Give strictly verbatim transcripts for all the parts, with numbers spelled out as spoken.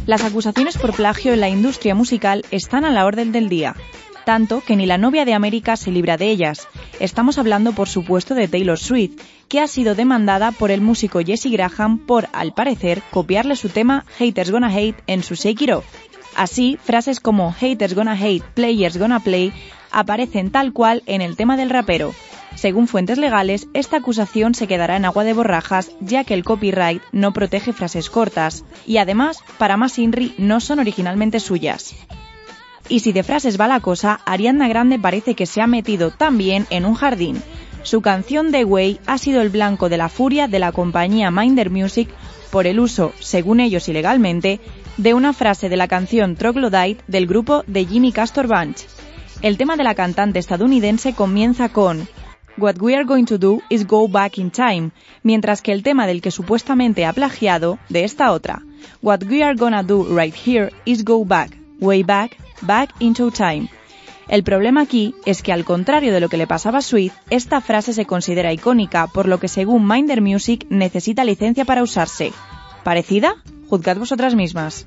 Las acusaciones por plagio en la industria musical están a la orden del día, tanto que ni la novia de América se libra de ellas. Estamos hablando, por supuesto, de Taylor Swift, que ha sido demandada por el músico Jesse Graham por, al parecer, copiarle su tema Haters Gonna Hate en su Shake It Off. Así, frases como Haters Gonna Hate, Players Gonna Play aparecen tal cual en el tema del rapero. Según fuentes legales, esta acusación se quedará en agua de borrajas, ya que el copyright no protege frases cortas, y además, para más inri, no son originalmente suyas. Y si de frases va la cosa, Ariana Grande parece que se ha metido también en un jardín. Su canción The Way ha sido el blanco de la furia de la compañía Minder Music por el uso, según ellos ilegalmente, de una frase de la canción Troglodyte del grupo The Jimmy Castor Bunch. El tema de la cantante estadounidense comienza con What we are going to do is go back in time, mientras que el tema del que supuestamente ha plagiado, de esta otra, What we are gonna do right here is go back, way back, back into time. El problema aquí es que, al contrario de lo que le pasaba a Swift, esta frase se considera icónica, por lo que según Minder Music necesita licencia para usarse. ¿Parecida? Juzgad vosotras mismas.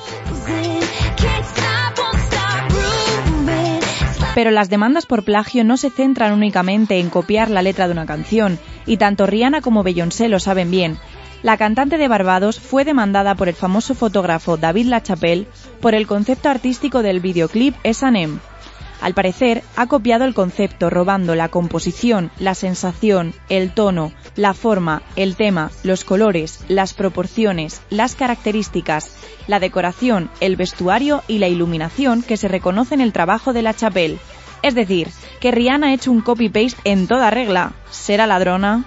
Pero las demandas por plagio no se centran únicamente en copiar la letra de una canción, y tanto Rihanna como Beyoncé lo saben bien. La cantante de Barbados fue demandada por el famoso fotógrafo David LaChapelle por el concepto artístico del videoclip S and M. Al parecer, ha copiado el concepto robando la composición, la sensación, el tono, la forma, el tema, los colores, las proporciones, las características, la decoración, el vestuario y la iluminación que se reconoce en el trabajo de LaChapelle. Es decir, que Rihanna ha hecho un copy-paste en toda regla. ¿Será ladrona?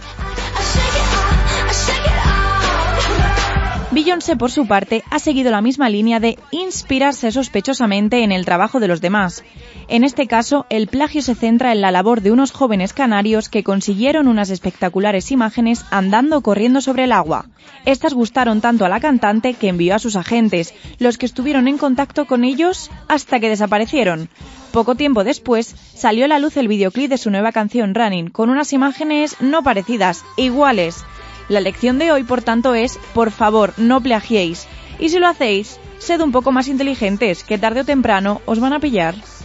Beyoncé, por su parte, ha seguido la misma línea de inspirarse sospechosamente en el trabajo de los demás. En este caso, el plagio se centra en la labor de unos jóvenes canarios que consiguieron unas espectaculares imágenes andando o corriendo sobre el agua. Estas gustaron tanto a la cantante que envió a sus agentes, los que estuvieron en contacto con ellos hasta que desaparecieron. Poco tiempo después, salió a la luz el videoclip de su nueva canción Running, con unas imágenes no parecidas, iguales. La lección de hoy, por tanto, es, por favor, no plagiéis. Y si lo hacéis, sed un poco más inteligentes, que tarde o temprano os van a pillar.